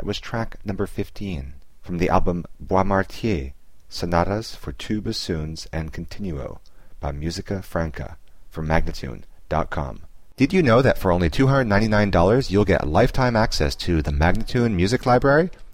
was track number 15 from the album Bois Martier, Sonatas for Two Bassoons and Continuo by Musica Franca from Magnatune.com. Did you know that for only $299 you'll get lifetime access to the Magnatune Music Library?